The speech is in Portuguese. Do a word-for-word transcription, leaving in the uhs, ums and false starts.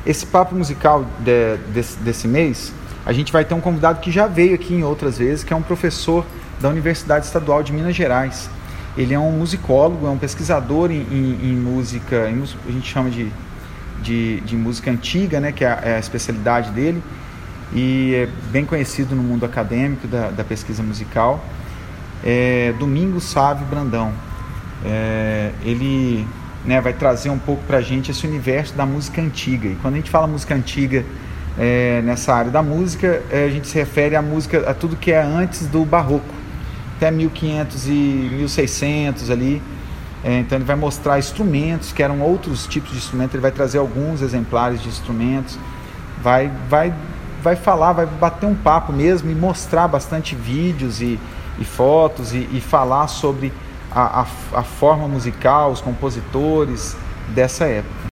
esse papo musical de, desse, desse mês, a gente vai ter um convidado que já veio aqui em outras vezes, que é um professor da Universidade Estadual de Minas Gerais. Ele é um musicólogo, é um pesquisador em, em, em música, em, a gente chama de, de, de música antiga, né, que é a, é a especialidade dele, e é bem conhecido no mundo acadêmico da, da pesquisa musical. É Domingos Sávio Brandão. É, ele... Né, vai trazer um pouco para a gente esse universo da música antiga. E quando a gente fala música antiga é, nessa área da música, é, a gente se refere à música, a tudo que é antes do barroco, até mil e quinhentos e mil e seiscentos ali. É, então ele vai mostrar instrumentos que eram outros tipos de instrumentos, ele vai trazer alguns exemplares de instrumentos, vai, vai, vai falar, vai bater um papo mesmo e mostrar bastante vídeos e, e fotos e, e falar sobre A, a, a forma musical, os compositores dessa época.